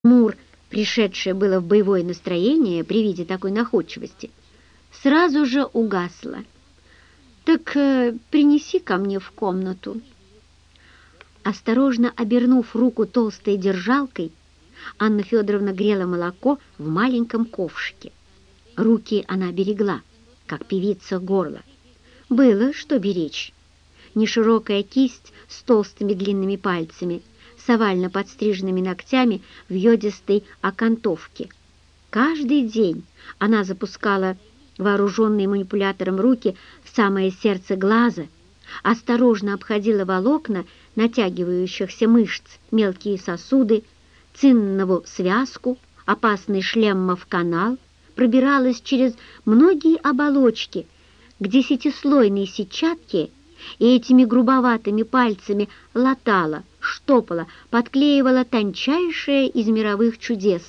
Мур, пришедшая было в боевое настроение при виде такой находчивости, сразу же угасла. «Так принеси ко мне в комнату». Осторожно обернув руку толстой держалкой, Анна Федоровна грела молоко в маленьком ковшике. Руки она берегла, как певица горло. Было что беречь. Неширокая кисть с толстыми длинными пальцами, с овально подстриженными ногтями в йодистой окантовке. Каждый день она запускала вооруженные манипулятором руки в самое сердце глаза, осторожно обходила волокна натягивающихся мышц, мелкие сосуды, циннову связку, опасный шлеммов канал, пробиралась через многие оболочки к десятислойной сетчатке и этими грубоватыми пальцами латала, штопала, подклеивала тончайшее из мировых чудес.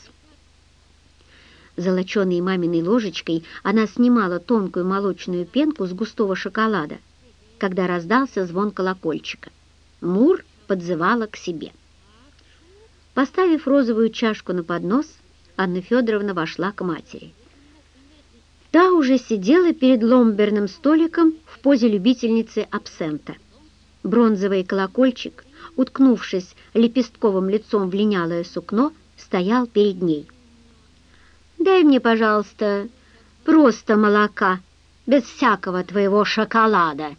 Золоченой маминой ложечкой она снимала тонкую молочную пенку с густого шоколада, когда раздался звон колокольчика. Мур подзывала к себе. Поставив розовую чашку на поднос, Анна Федоровна вошла к матери. Та уже сидела перед ломберным столиком в позе любительницы абсента. Бронзовый колокольчик, уткнувшись лепестковым лицом в линялое сукно, стоял перед ней. «Дай мне, пожалуйста, просто молока, без всякого твоего шоколада».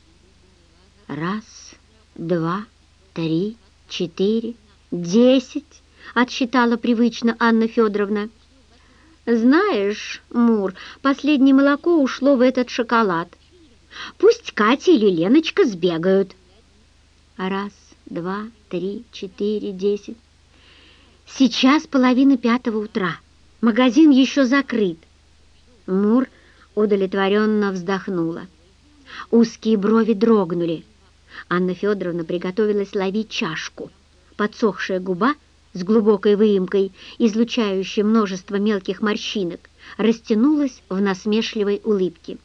«Раз, два, три, 4, 10», — отсчитала привычно Анна Федоровна. «Знаешь, Мур, последнее молоко ушло в этот шоколад. Пусть Катя или Леночка сбегают». «Раз, два, 3, 4, 10. Сейчас 4:30 утра. Магазин еще закрыт». Мур удовлетворенно вздохнула. Узкие брови дрогнули. Анна Федоровна приготовилась ловить чашку. Подсохшая губа с глубокой выемкой, излучающей множество мелких морщинок, растянулась в насмешливой улыбке.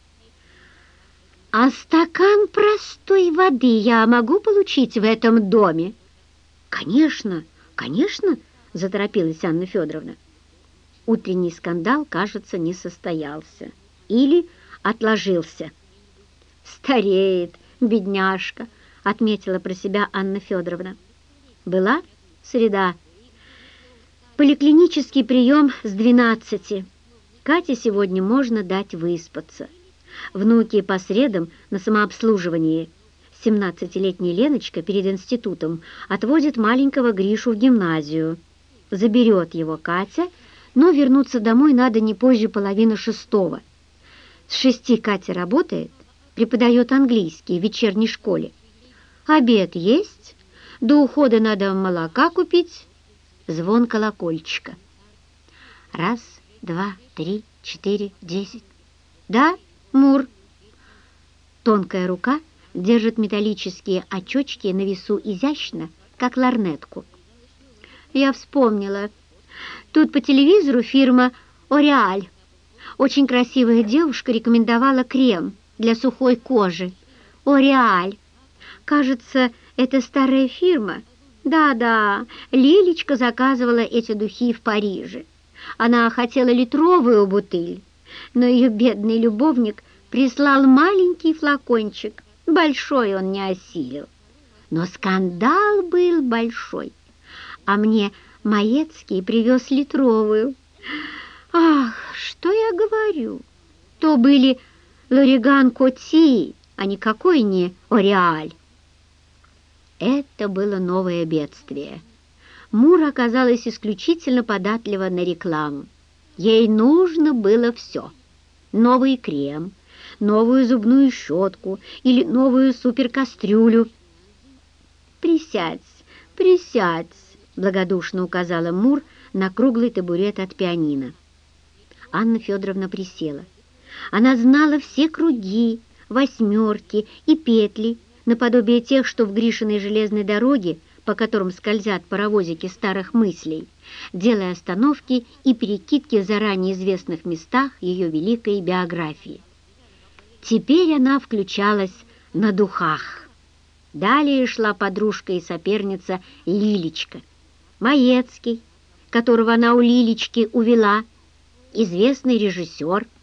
«А стакан простой воды я могу получить в этом доме?» «Конечно, конечно», — заторопилась Анна Федоровна. Утренний скандал, кажется, не состоялся. Или отложился. «Стареет, бедняжка», — отметила про себя Анна Федоровна. Была среда. Поликлинический прием с 12. Кате сегодня можно дать выспаться. Внуки по средам на самообслуживании. 17-летняя Леночка перед институтом отводит маленького Гришу в гимназию. Заберет его Катя, но вернуться домой надо не позже 5:30. С 6 Катя работает, преподает английский в вечерней школе. Обед есть, до ухода надо молока купить. Звон колокольчика. Раз, два, 3, 4, 10. «Да, Мур?» Тонкая рука держит металлические очечки на весу изящно, как лорнетку. «Я вспомнила. Тут по телевизору фирма «Ореаль». Очень красивая девушка рекомендовала крем для сухой кожи. «Ореаль». Кажется, это старая фирма. Да-да, Лилечка заказывала эти духи в Париже. Она хотела литровую бутыль, но ее бедный любовник прислал маленький флакончик. Большой он не осилил. Но скандал был большой. А мне Маецкий привез литровую. Ах, что я говорю? То были Лориган Коти, а никакой не Ореаль. Это было новое бедствие. Мур оказалась исключительно податлива на рекламу. Ей нужно было все. Новый крем, новую зубную щетку или новую суперкастрюлю. «Присядь, присядь», — благодушно указала Мур на круглый табурет от пианино. Анна Федоровна присела. Она знала все круги, восьмерки и петли, наподобие тех, что в Гришиной железной дороге, по которым скользят паровозики старых мыслей, делая остановки и перекидки в заранее известных местах ее великой биографии. Теперь она включалась на духах. Далее шла подружка и соперница Лилечка. Маецкий, которого она у Лилечки увела, известный режиссер.